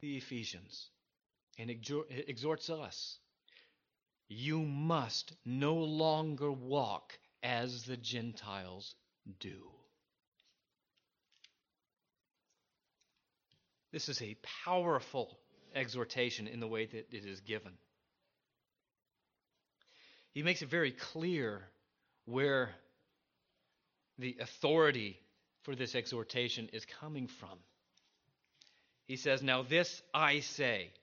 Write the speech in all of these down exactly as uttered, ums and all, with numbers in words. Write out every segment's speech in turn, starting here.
the Ephesians and exhorts us. You must no longer walk as the Gentiles do. This is a powerful exhortation in the way that it is given. He makes it very clear where the authority for this exhortation is coming from. He says, now this I say.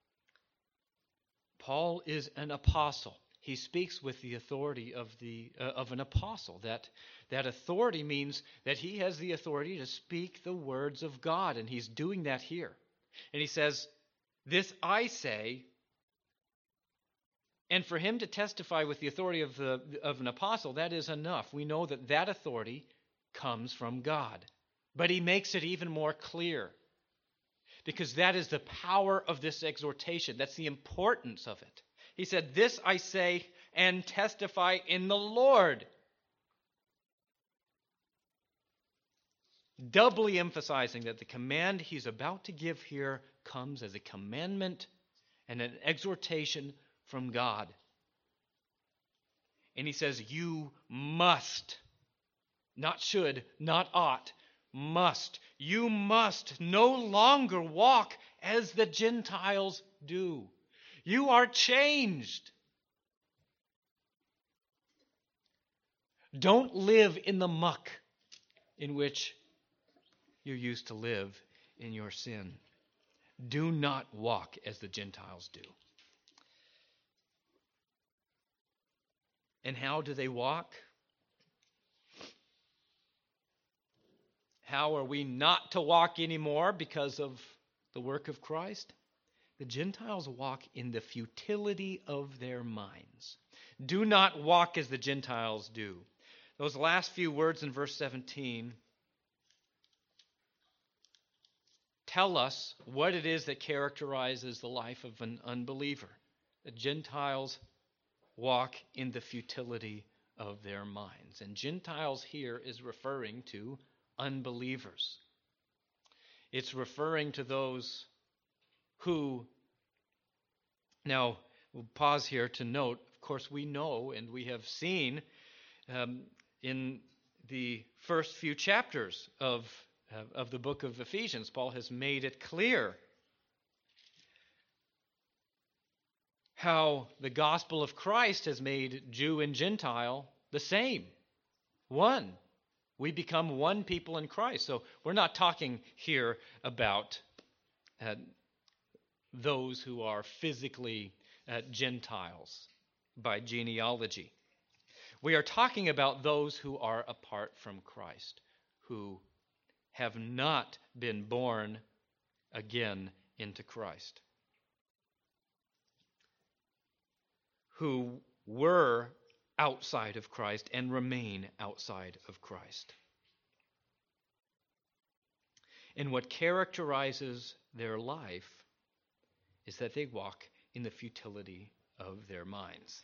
Paul is an apostle. He speaks with the authority of the uh, of an apostle. That, that authority means that he has the authority to speak the words of God, and he's doing that here. And he says, this I say, and for him to testify with the authority of, the, of an apostle, that is enough. We know that that authority comes from God. But he makes it even more clear, because that is the power of this exhortation. That's the importance of it. He said, this I say and testify in the Lord. Doubly emphasizing that the command he's about to give here comes as a commandment and an exhortation from God. And he says, you must, not should, not ought, must. You must no longer walk as the Gentiles do. You are changed. Don't live in the muck in which you used to live in your sin. Do not walk as the Gentiles do. And how do they walk? How are we not to walk anymore because of the work of Christ? The Gentiles walk in the futility of their minds. Do not walk as the Gentiles do. Those last few words in verse seventeen tell us what it is that characterizes the life of an unbeliever. The Gentiles walk in the futility of their minds. And Gentiles here is referring to unbelievers. It's referring to those who, now we'll pause here to note, of course we know and we have seen um, in the first few chapters of, uh, of the book of Ephesians, Paul has made it clear how the gospel of Christ has made Jew and Gentile the same, one. We become one people in Christ. So we're not talking here about uh, those who are physically uh, Gentiles by genealogy. We are talking about those who are apart from Christ, who have not been born again into Christ, who were outside of Christ and remain outside of Christ. And what characterizes their life is that they walk in the futility of their minds.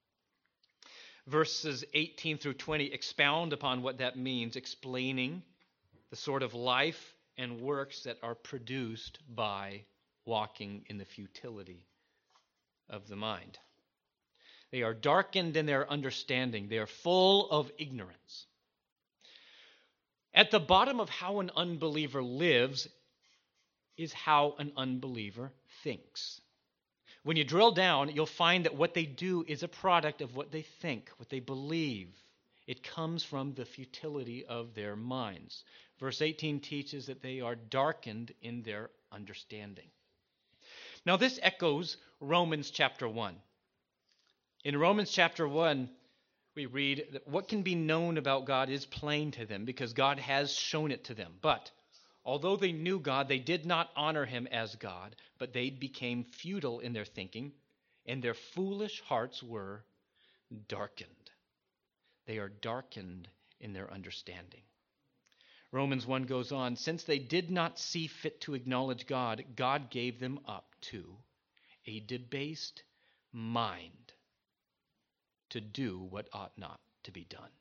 Verses eighteen through twenty expound upon what that means, explaining the sort of life and works that are produced by walking in the futility of the mind. They are darkened in their understanding. They are full of ignorance. At the bottom of how an unbeliever lives is how an unbeliever thinks. When you drill down, you'll find that what they do is a product of what they think, what they believe. It comes from the futility of their minds. Verse eighteen teaches that they are darkened in their understanding. Now this echoes Romans chapter one. In Romans chapter one, we read that what can be known about God is plain to them because God has shown it to them. But although they knew God, they did not honor him as God, but they became futile in their thinking, and their foolish hearts were darkened. They are darkened in their understanding. Romans one goes on, since they did not see fit to acknowledge God, God gave them up to a debased mind to do what ought not to be done.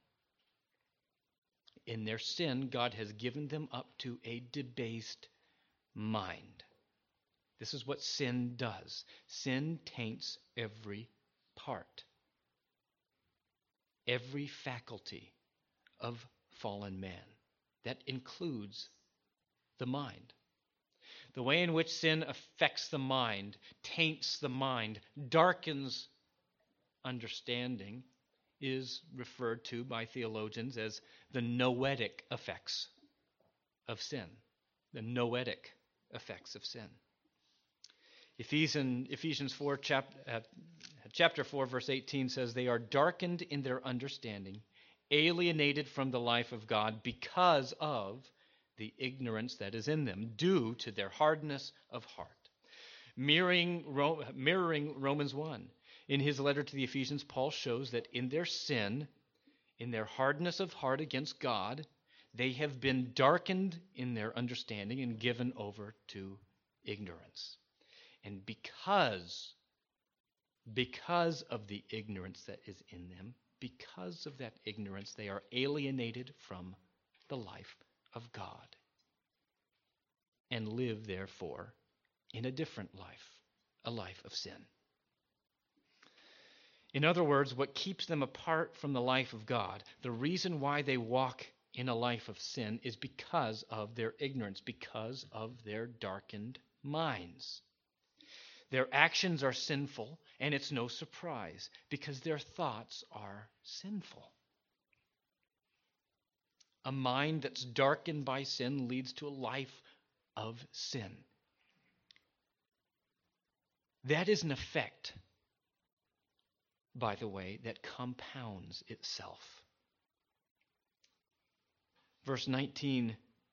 In their sin, God has given them up to a debased mind. This is what sin does. Sin taints every part, every faculty of fallen man. That includes the mind. The way in which sin affects the mind, taints the mind, darkens understanding is referred to by theologians as the noetic effects of sin. The noetic effects of sin. Ephesians, Ephesians four, chap, uh, chapter four, verse eighteen says, "They are darkened in their understanding, alienated from the life of God because of the ignorance that is in them, due to their hardness of heart." Mirroring, mirroring Romans one, in his letter to the Ephesians, Paul shows that in their sin, in their hardness of heart against God, they have been darkened in their understanding and given over to ignorance. And because, because of the ignorance that is in them, because of that ignorance, they are alienated from the life of God and live, therefore, in a different life, a life of sin. In other words, what keeps them apart from the life of God, the reason why they walk in a life of sin, is because of their ignorance, because of their darkened minds. Their actions are sinful, and it's no surprise, because their thoughts are sinful. A mind that's darkened by sin leads to a life of sin. That is an effect, by the way, that compounds itself. Verse nineteen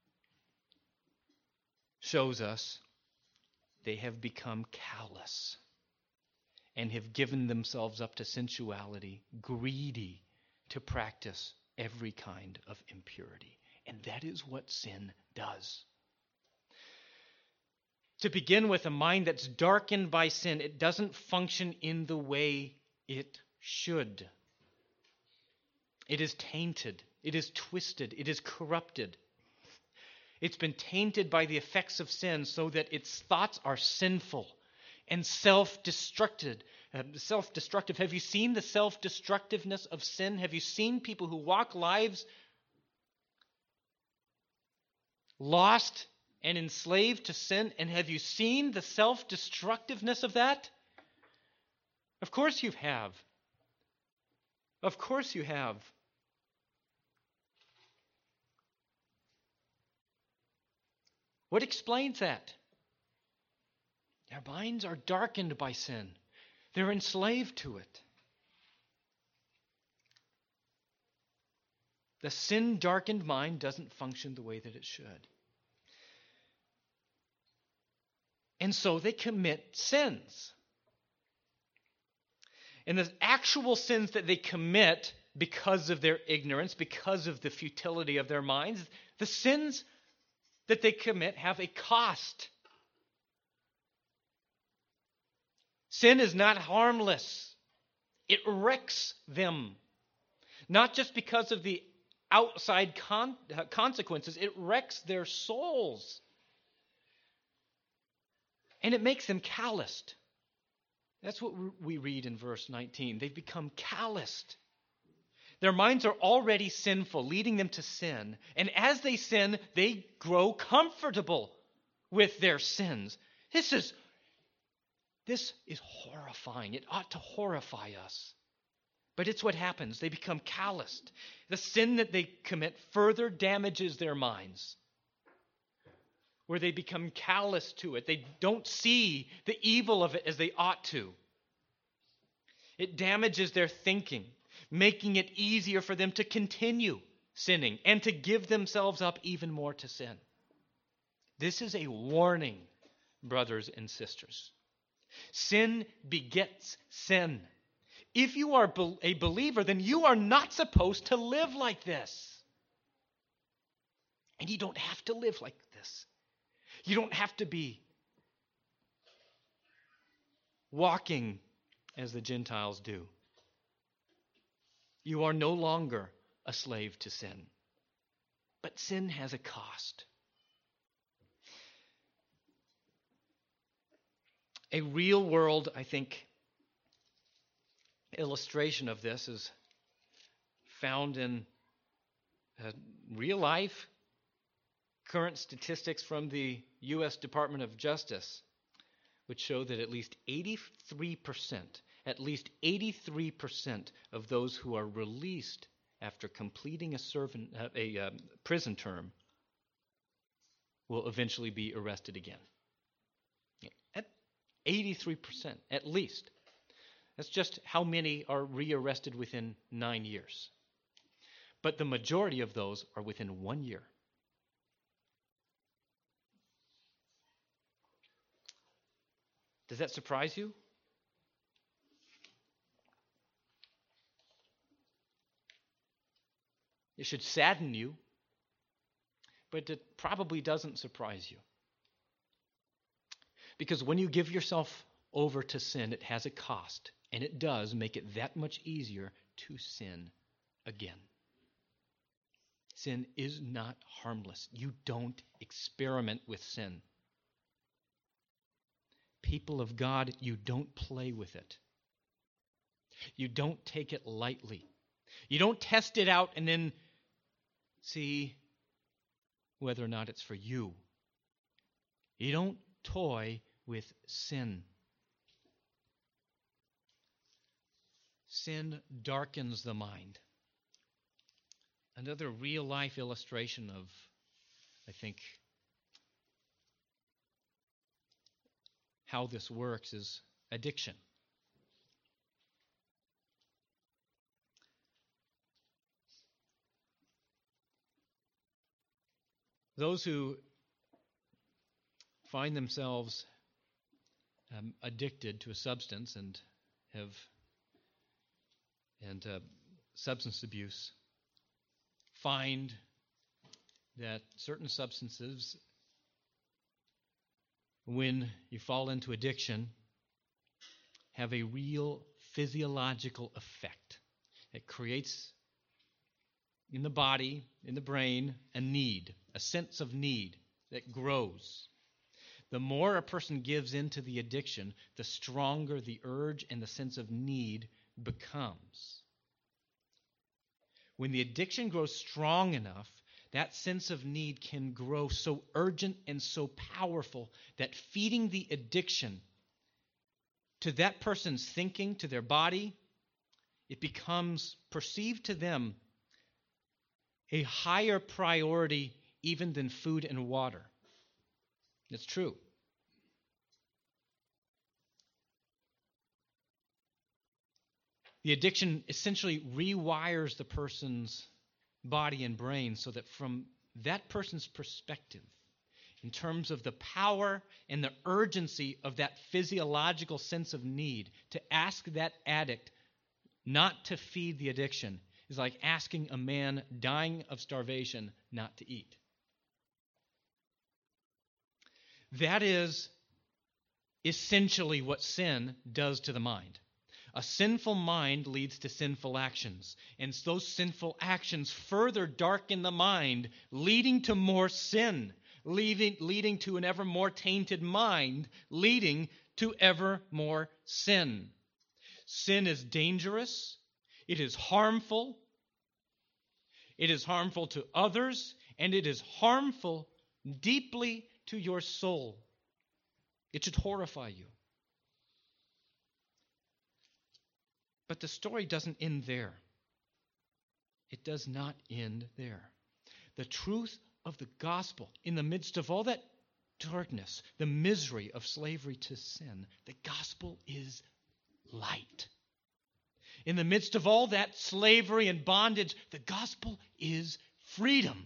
shows us they have become callous and have given themselves up to sensuality, greedy to practice every kind of impurity. And that is what sin does. To begin with, a mind that's darkened by sin, it doesn't function in the way it should. It is tainted. It is twisted. It is corrupted. It's been tainted by the effects of sin so that its thoughts are sinful and self-destructive. Uh, self-destructive. Have you seen the self-destructiveness of sin? Have you seen people who walk lives lost and enslaved to sin? And have you seen the self-destructiveness of that? Of course you have. Of course you have. What explains that? Their minds are darkened by sin. They're enslaved to it. The sin-darkened mind doesn't function the way that it should. And so they commit sins. And the actual sins that they commit because of their ignorance, because of the futility of their minds, the sins that they commit have a cost. Sin is not harmless. It wrecks them. Not just because of the outside con- consequences, it wrecks their souls. And it makes them calloused. That's what we read in verse nineteen. They've become calloused. Their minds are already sinful, leading them to sin. And as they sin, they grow comfortable with their sins. This is, this is horrifying. It ought to horrify us. But it's what happens. They become calloused. The sin that they commit further damages their minds, where they become callous to it. They don't see the evil of it as they ought to. It damages their thinking, making it easier for them to continue sinning and to give themselves up even more to sin. This is a warning, brothers and sisters. Sin begets sin. If you are a believer, then you are not supposed to live like this. And you don't have to live like this. You don't have to be walking as the Gentiles do. You are no longer a slave to sin. But sin has a cost. A real world, I think, illustration of this is found in uh, real life current statistics from the U S Department of Justice, which show that at least eighty-three percent, at least eighty-three percent of those who are released after completing a, servant, uh, a um, prison term will eventually be arrested again. At eighty-three percent, at least. That's just how many are rearrested within nine years. But the majority of those are within one year. Does that surprise you? It should sadden you, but it probably doesn't surprise you. Because when you give yourself over to sin, it has a cost, and it does make it that much easier to sin again. Sin is not harmless. You don't experiment with sin. People of God, you don't play with it. You don't take it lightly. You don't test it out and then see whether or not it's for you. You don't toy with sin. Sin darkens the mind. Another real-life illustration of, I think, how this works is addiction. Those who find themselves um, addicted to a substance and have and uh, substance abuse find that certain substances, when you fall into addiction, have a real physiological effect. It creates in the body, in the brain, a need, a sense of need that grows. The more a person gives into the addiction, the stronger the urge and the sense of need becomes. When the addiction grows strong enough, that sense of need can grow so urgent and so powerful that feeding the addiction to that person's thinking, to their body, it becomes perceived to them a higher priority even than food and water. It's true. The addiction essentially rewires the person's body and brain so that from that person's perspective, in terms of the power and the urgency of that physiological sense of need, to ask that addict not to feed the addiction is like asking a man dying of starvation not to eat. That is essentially what sin does to the mind. A sinful mind leads to sinful actions, and those sinful actions further darken the mind, leading to more sin, leading, leading to an ever more tainted mind, leading to ever more sin. Sin is dangerous. It is harmful. It is harmful to others, and it is harmful deeply to your soul. It should horrify you. But the story doesn't end there. It does not end there. The truth of the gospel, in the midst of all that darkness, the misery of slavery to sin, the gospel is light. In the midst of all that slavery and bondage, the gospel is freedom.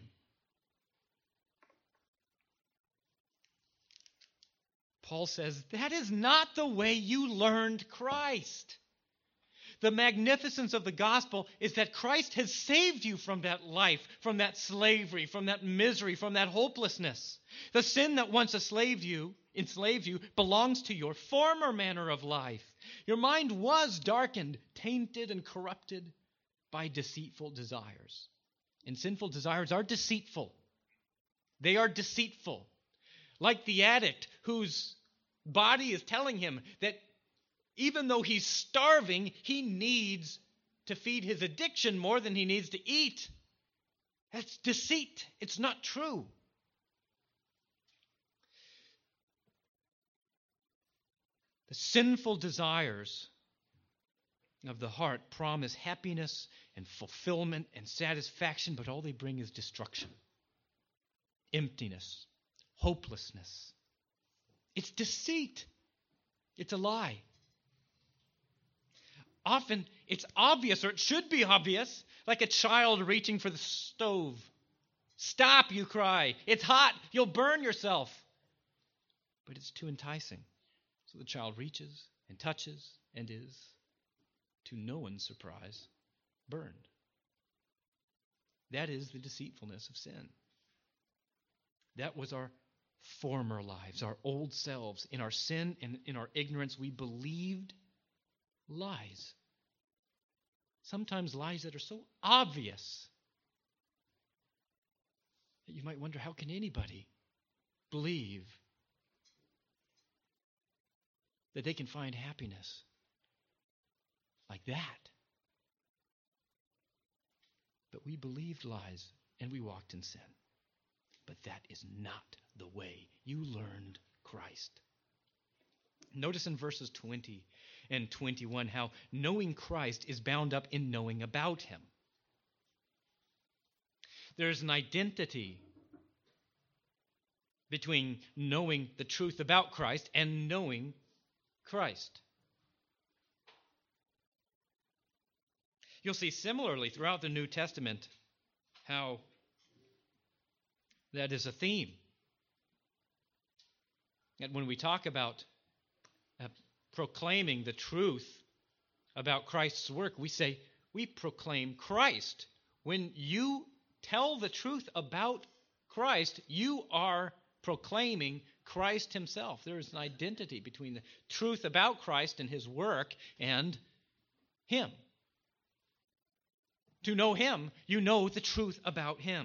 Paul says, that is not the way you learned Christ. The magnificence of the gospel is that Christ has saved you from that life, from that slavery, from that misery, from that hopelessness. The sin that once enslaved you, enslaved you belongs to your former manner of life. Your mind was darkened, tainted, and corrupted by deceitful desires. And sinful desires are deceitful. They are deceitful. Like the addict whose body is telling him that even though he's starving, he needs to feed his addiction more than he needs to eat. That's deceit. It's not true. The sinful desires of the heart promise happiness and fulfillment and satisfaction, but all they bring is destruction, emptiness, hopelessness. It's deceit. It's a lie. Often it's obvious, or it should be obvious, like a child reaching for the stove. Stop, you cry. It's hot. You'll burn yourself. But it's too enticing. So the child reaches and touches and is, to no one's surprise, burned. That is the deceitfulness of sin. That was our former lives, our old selves. In our sin and in our ignorance, we believed lies. Sometimes lies that are so obvious that you might wonder, how can anybody believe that they can find happiness like that? But we believed lies and we walked in sin. But that is not the way you learned Christ. Notice in verses twenty and twenty-one how knowing Christ is bound up in knowing about him. There's an identity between knowing the truth about Christ and knowing Christ. You'll see similarly throughout the New Testament how that is a theme. And when we talk about uh, proclaiming the truth about Christ's work, we say we proclaim Christ. When you tell the truth about Christ, you are proclaiming Christ himself. There is an identity between the truth about Christ and his work and him. To know him, you know the truth about him.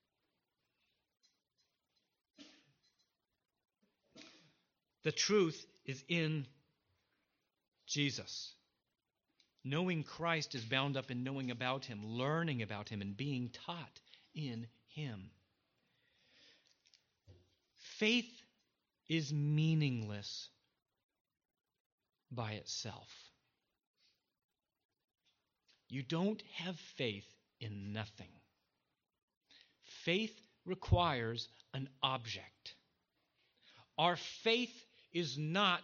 The truth is in Jesus. Knowing Christ is bound up in knowing about him, learning about him, and being taught in him. Faith is meaningless by itself. You don't have faith in nothing. Faith requires an object. Our faith is not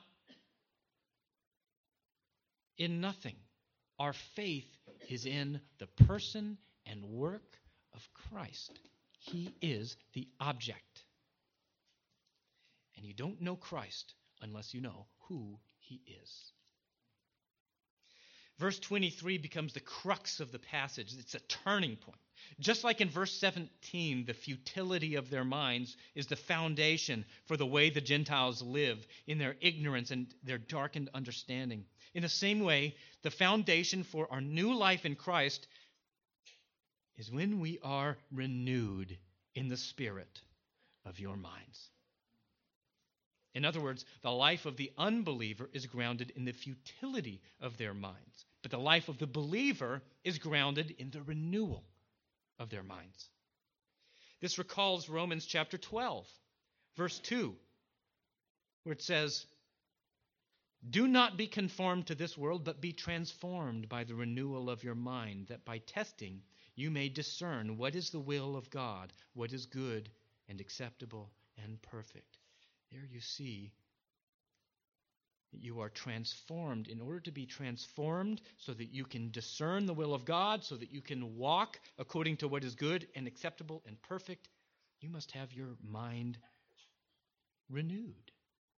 in nothing. Our faith is in the person and work of Christ. He is the object. And you don't know Christ unless you know who he is. Verse twenty-three becomes the crux of the passage. It's a turning point. Just like in verse seventeen, the futility of their minds is the foundation for the way the Gentiles live in their ignorance and their darkened understanding. In the same way, the foundation for our new life in Christ is when we are renewed in the spirit of your minds. In other words, the life of the unbeliever is grounded in the futility of their minds, but the life of the believer is grounded in the renewal of their minds. This recalls Romans chapter twelve, verse two, where it says, "Do not be conformed to this world, but be transformed by the renewal of your mind, that by testing you may discern what is the will of God, what is good and acceptable and perfect." There you see that you are transformed. In order to be transformed so that you can discern the will of God, so that you can walk according to what is good and acceptable and perfect, you must have your mind renewed.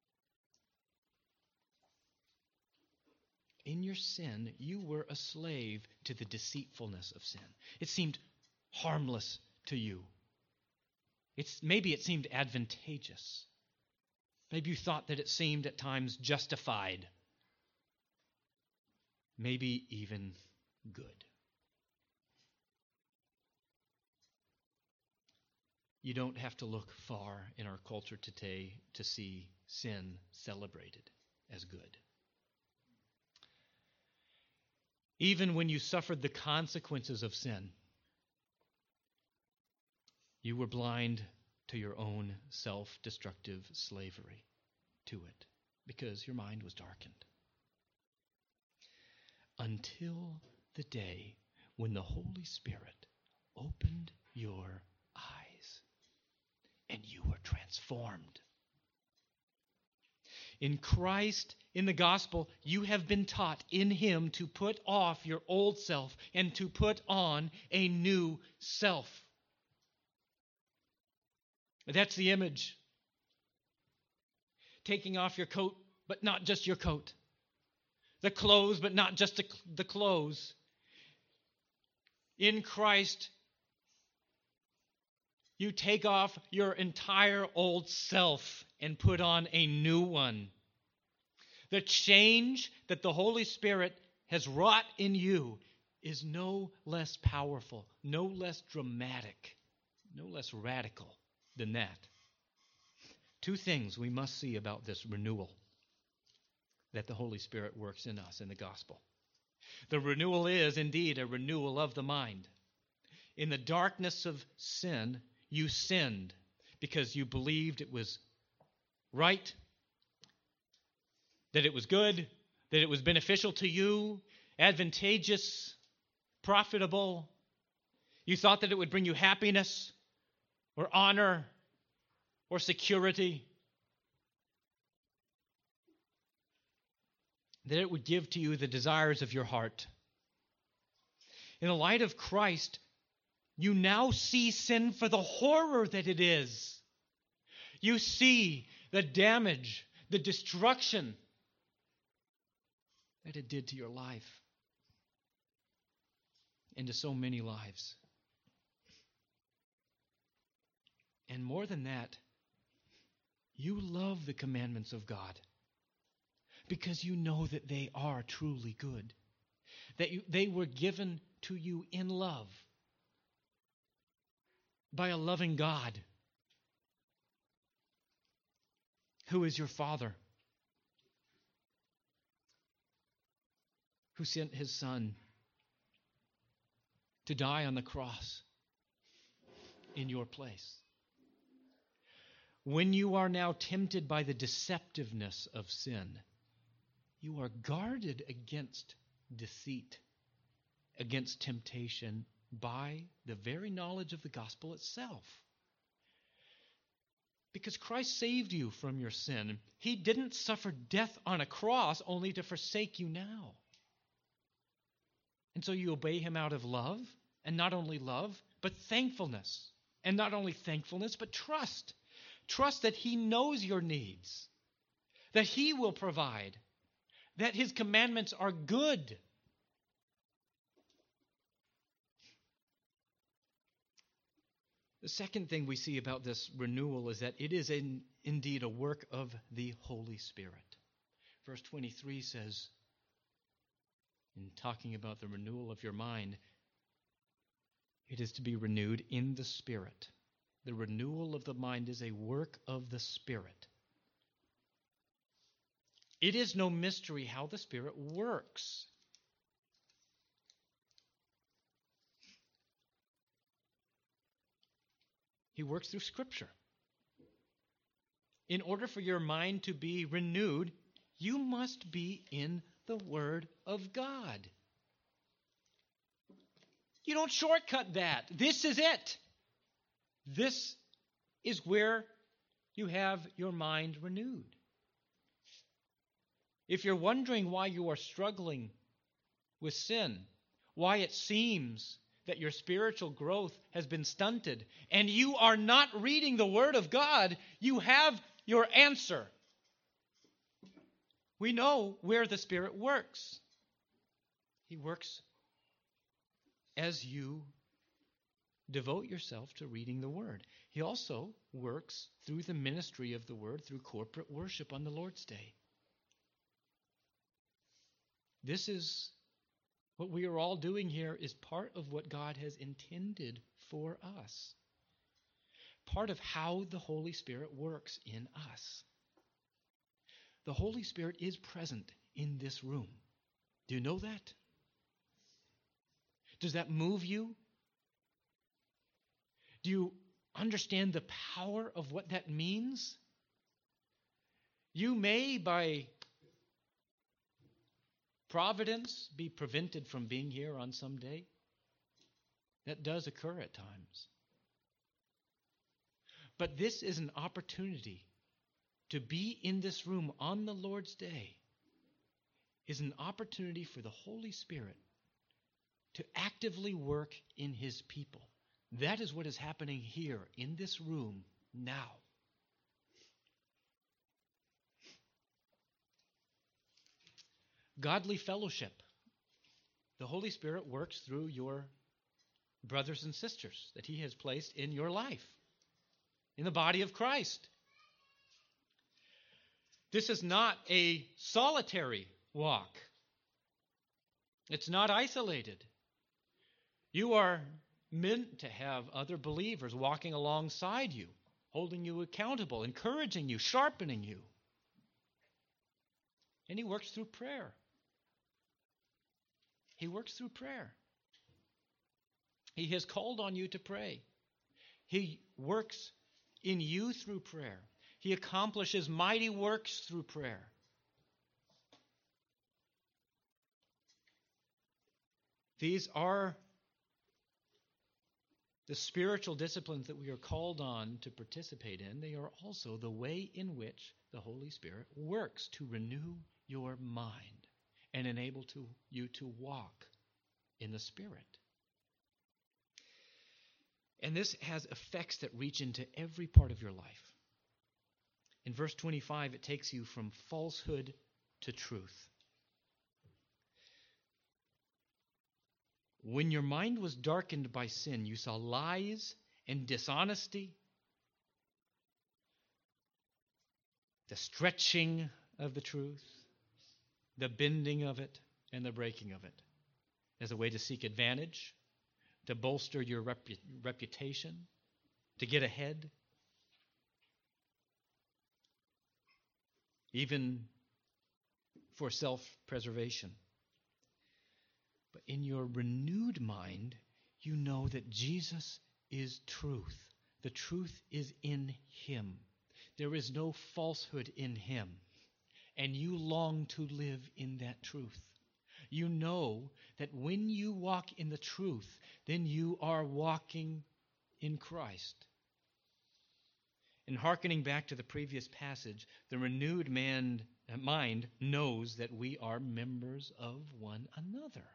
In your sin, you were a slave to the deceitfulness of sin. It seemed harmless to you. It's, maybe it seemed advantageous. Maybe you thought that it seemed at times justified. Maybe even good. You don't have to look far in our culture today to see sin celebrated as good. Even when you suffered the consequences of sin, you were blind to your own self-destructive slavery to it because your mind was darkened. Until the day when the Holy Spirit opened your eyes and you were transformed. In Christ, in the gospel, you have been taught in Him to put off your old self and to put on a new self. That's the image. Taking off your coat, but not just your coat. The clothes, but not just the, the clothes. In Christ, you take off your entire old self and put on a new one. The change that the Holy Spirit has wrought in you is no less powerful, no less dramatic, no less radical than that. Two things we must see about this renewal that the Holy Spirit works in us in the gospel. The renewal is indeed a renewal of the mind. In the darkness of sin, you sinned because you believed it was right, that it was good, that it was beneficial to you, advantageous, profitable. You thought that it would bring you happiness or honor or security, that it would give to you the desires of your heart. In the light of Christ, you now see sin for the horror that it is. You see the damage, the destruction that it did to your life and to so many lives. And more than that, you love the commandments of God because you know that they are truly good, that you, they were given to you in love by a loving God who is your Father, who sent His Son to die on the cross in your place. When you are now tempted by the deceptiveness of sin, you are guarded against deceit, against temptation by the very knowledge of the gospel itself. Because Christ saved you from your sin. He didn't suffer death on a cross only to forsake you now. And so you obey Him out of love, and not only love, but thankfulness. And not only thankfulness, but trust. Trust that He knows your needs, that He will provide, that His commandments are good. The second thing we see about this renewal is that it is in, indeed a work of the Holy Spirit. Verse twenty-three says, in talking about the renewal of your mind, it is to be renewed in the Spirit. The renewal of the mind is a work of the Spirit. It is no mystery how the Spirit works. He works through Scripture. In order for your mind to be renewed, you must be in the Word of God. You don't shortcut that. This is it. This is where you have your mind renewed. If you're wondering why you are struggling with sin, why it seems that your spiritual growth has been stunted, and you are not reading the Word of God, you have your answer. We know where the Spirit works. He works as you devote yourself to reading the Word. He also works through the ministry of the Word, through corporate worship on the Lord's Day. This is what we are all doing here is part of what God has intended for us. Part of how the Holy Spirit works in us. The Holy Spirit is present in this room. Do you know that? Does that move you? Do you understand the power of what that means? You may, by providence, be prevented from being here on some day. That does occur at times. But this is an opportunity to be in this room on the Lord's day, is an opportunity for the Holy Spirit to actively work in His people. That is what is happening here in this room now. Godly fellowship. The Holy Spirit works through your brothers and sisters that He has placed in your life, in the body of Christ. This is not a solitary walk. It's not isolated. You are meant to have other believers walking alongside you, holding you accountable, encouraging you, sharpening you. And He works through prayer. He works through prayer. He has called on you to pray. He works in you through prayer. He accomplishes mighty works through prayer. These are the spiritual disciplines that we are called on to participate in. They are also the way in which the Holy Spirit works to renew your mind and enable to, you to walk in the Spirit. And this has effects that reach into every part of your life. In verse twenty-five, it takes you from falsehood to truth. When your mind was darkened by sin, you saw lies and dishonesty, the stretching of the truth, the bending of it, and the breaking of it as a way to seek advantage, to bolster your repu- reputation, to get ahead, even for self-preservation. But in your renewed mind, you know that Jesus is truth. The truth is in Him. There is no falsehood in Him. And you long to live in that truth. You know that when you walk in the truth, then you are walking in Christ. And hearkening back to the previous passage, the renewed man, mind knows that we are members of one another.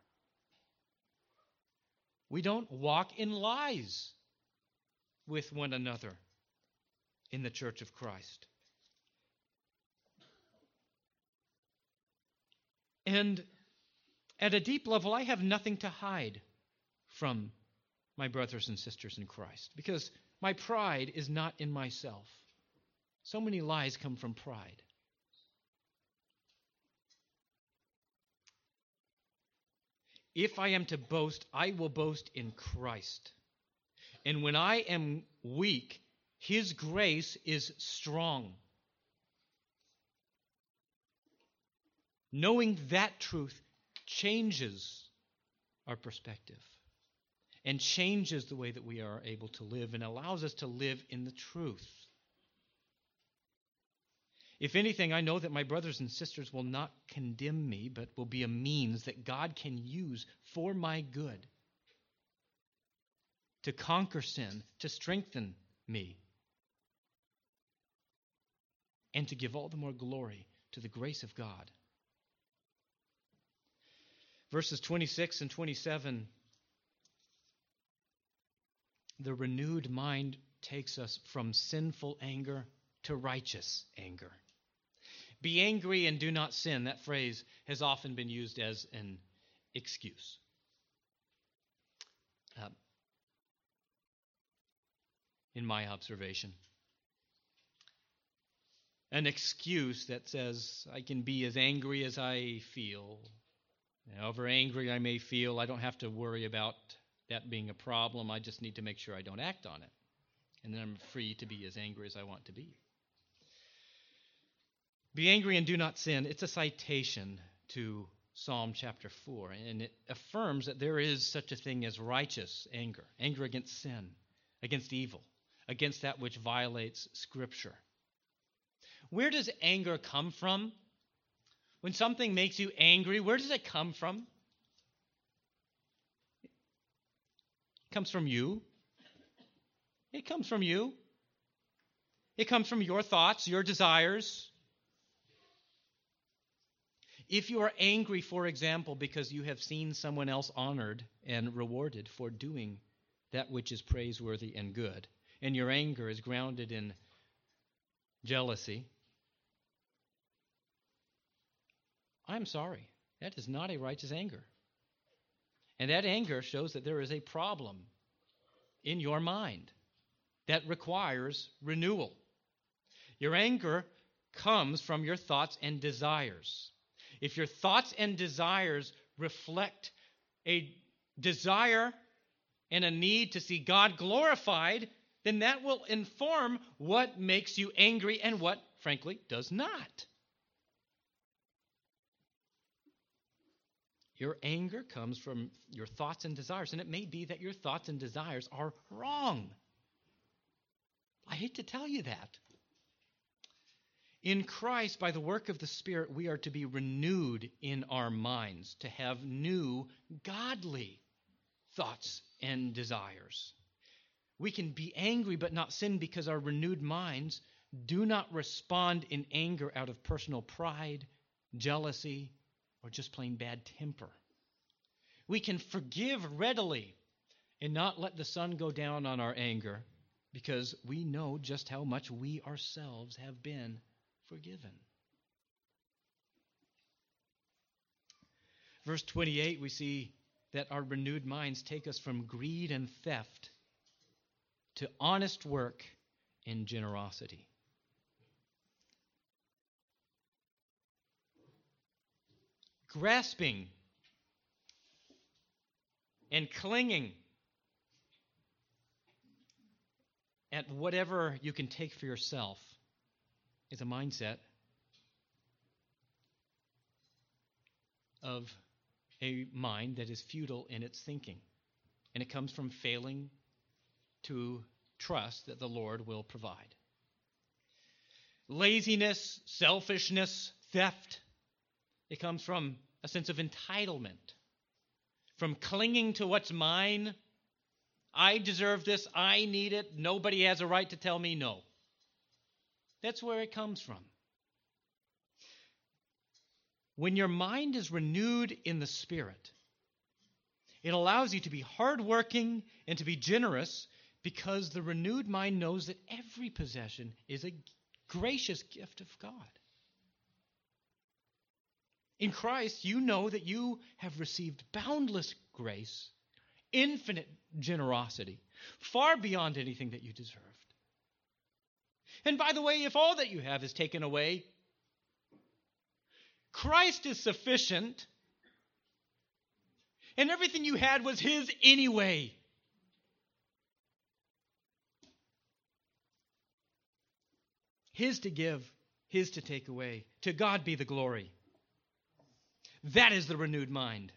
We don't walk in lies with one another in the church of Christ. And at a deep level, I have nothing to hide from my brothers and sisters in Christ because my pride is not in myself. So many lies come from pride. If I am to boast, I will boast in Christ. And when I am weak, His grace is strong. Knowing that truth changes our perspective and changes the way that we are able to live and allows us to live in the truth. If anything, I know that my brothers and sisters will not condemn me, but will be a means that God can use for my good to conquer sin, to strengthen me, and to give all the more glory to the grace of God. Verses twenty-six and twenty-seven, the renewed mind takes us from sinful anger to righteous anger. Be angry and do not sin. That phrase has often been used as an excuse. Uh, in my observation. An excuse that says I can be as angry as I feel. However angry I may feel, I don't have to worry about that being a problem. I just need to make sure I don't act on it. And then I'm free to be as angry as I want to be. Be angry and do not sin. It's a citation to Psalm chapter four, and it affirms that there is such a thing as righteous anger, anger against sin, against evil, against that which violates Scripture. Where does anger come from? When something makes you angry, where does it come from? It comes from you. It comes from you. It comes from your thoughts, your desires. If you are angry, for example, because you have seen someone else honored and rewarded for doing that which is praiseworthy and good, and your anger is grounded in jealousy, I'm sorry. That is not a righteous anger. And that anger shows that there is a problem in your mind that requires renewal. Your anger comes from your thoughts and desires. If your thoughts and desires reflect a desire and a need to see God glorified, then that will inform what makes you angry and what, frankly, does not. Your anger comes from your thoughts and desires, and it may be that your thoughts and desires are wrong. I hate to tell you that. In Christ, by the work of the Spirit, we are to be renewed in our minds, to have new, godly thoughts and desires. We can be angry but not sin because our renewed minds do not respond in anger out of personal pride, jealousy, or just plain bad temper. We can forgive readily and not let the sun go down on our anger because we know just how much we ourselves have been forgiven. Verse twenty-eight, we see that our renewed minds take us from greed and theft to honest work and generosity. Grasping and clinging at whatever you can take for yourself is a mindset of a mind that is futile in its thinking. And it comes from failing to trust that the Lord will provide. Laziness, selfishness, theft, it comes from a sense of entitlement, from clinging to what's mine. I deserve this. I need it. Nobody has a right to tell me no. That's where it comes from. When your mind is renewed in the Spirit, it allows you to be hardworking and to be generous because the renewed mind knows that every possession is a gracious gift of God. In Christ, you know that you have received boundless grace, infinite generosity, far beyond anything that you deserved. And by the way, if all that you have is taken away, Christ is sufficient, and everything you had was His anyway. His to give, His to take away. To God be the glory. That is the renewed mind.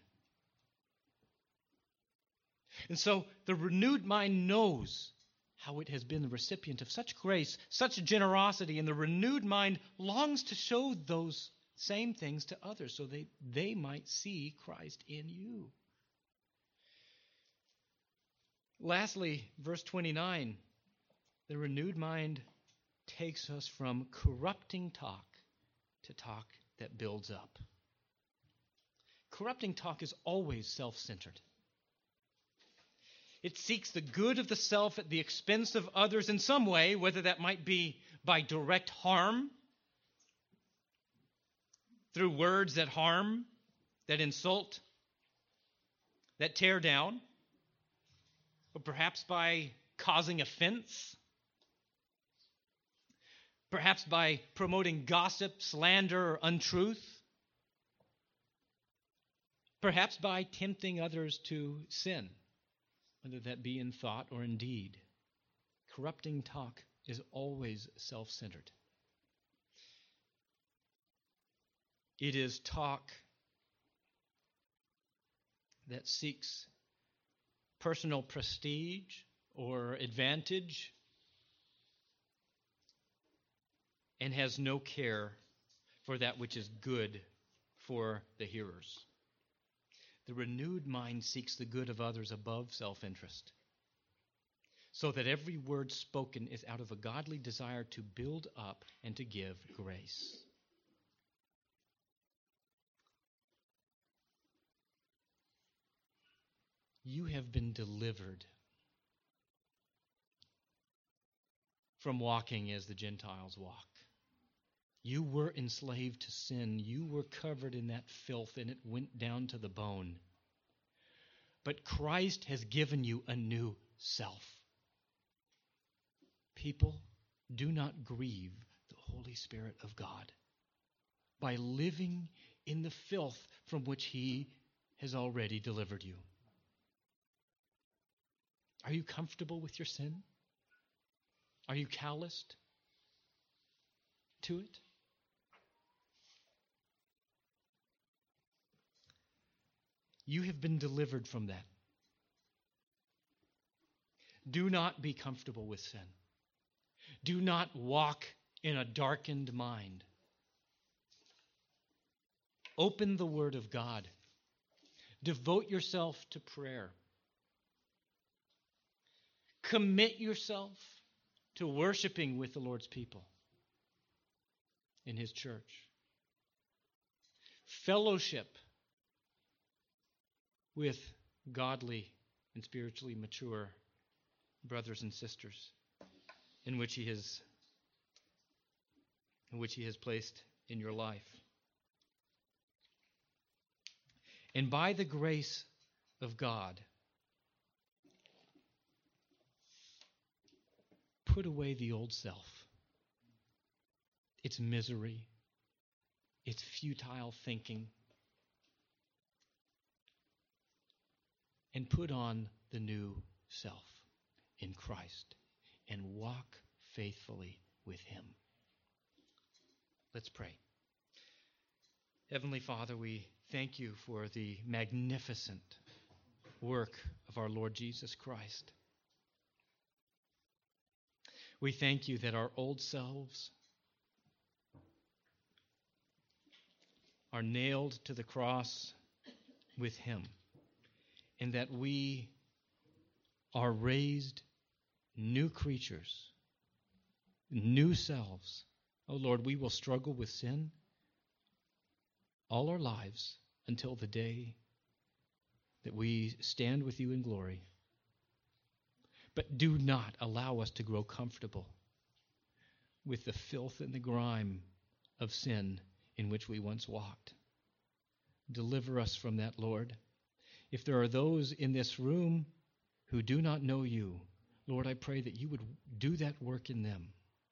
And so the renewed mind knows how it has been the recipient of such grace, such generosity, and the renewed mind longs to show those same things to others so they, they might see Christ in you. Lastly, verse twenty-nine, the renewed mind takes us from corrupting talk to talk that builds up. Corrupting talk is always self-centered. It seeks the good of the self at the expense of others in some way, whether that might be by direct harm, through words that harm, that insult, that tear down, or perhaps by causing offense, perhaps by promoting gossip, slander, or untruth, perhaps by tempting others to sin, whether that be in thought or in deed. Corrupting talk is always self-centered. It is talk that seeks personal prestige or advantage and has no care for that which is good for the hearers. The renewed mind seeks the good of others above self-interest, so that every word spoken is out of a godly desire to build up and to give grace. You have been delivered from walking as the Gentiles walk. You were enslaved to sin. You were covered in that filth, and it went down to the bone. But Christ has given you a new self. People, do not grieve the Holy Spirit of God by living in the filth from which He has already delivered you. Are you comfortable with your sin? Are you calloused to it? You have been delivered from that. Do not be comfortable with sin. Do not walk in a darkened mind. Open the Word of God. Devote yourself to prayer. Commit yourself to worshiping with the Lord's people in His church. Fellowship with godly and spiritually mature brothers and sisters in which He has in which He has placed in your life. And by the grace of God, put away the old self, its misery, its futile thinking, and put on the new self in Christ and walk faithfully with Him. Let's pray. Heavenly Father, we thank You for the magnificent work of our Lord Jesus Christ. We thank You that our old selves are nailed to the cross with Him, and that we are raised new creatures, new selves. Oh Lord, we will struggle with sin all our lives until the day that we stand with You in glory. But do not allow us to grow comfortable with the filth and the grime of sin in which we once walked. Deliver us from that, Lord. If there are those in this room who do not know You, Lord, I pray that You would do that work in them.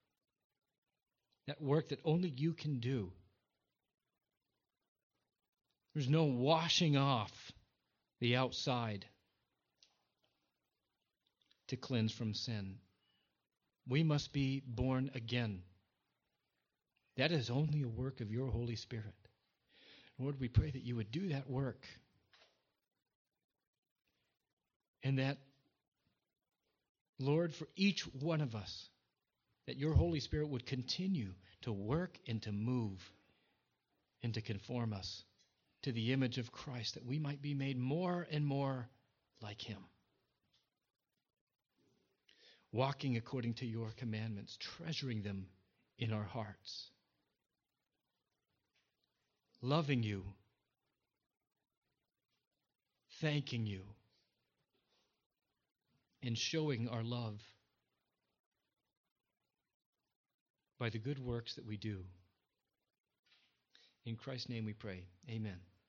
That work that only You can do. There's no washing off the outside to cleanse from sin. We must be born again. That is only a work of Your Holy Spirit. Lord, we pray that You would do that work, and that, Lord, for each one of us, that Your Holy Spirit would continue to work and to move and to conform us to the image of Christ, that we might be made more and more like Him. Walking according to Your commandments, treasuring them in our hearts. Loving You, thanking You, and showing our love by the good works that we do. In Christ's name we pray. Amen.